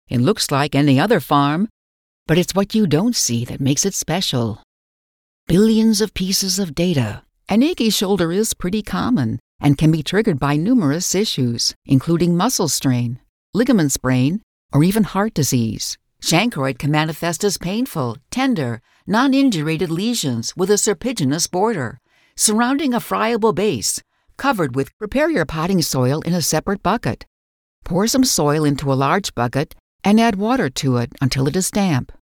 It looks like any other farm, but it's what you don't see that makes it special. Billions of pieces of data. An achy shoulder is pretty common and can be triggered by numerous issues, including muscle strain, ligament sprain, or even heart disease. Chancroid can manifest as painful, tender, non-indurated lesions with a serpiginous border, surrounding a friable base, covered with. Prepare your potting soil in a separate bucket. Pour some soil into a large bucket and add water to it until it is damp.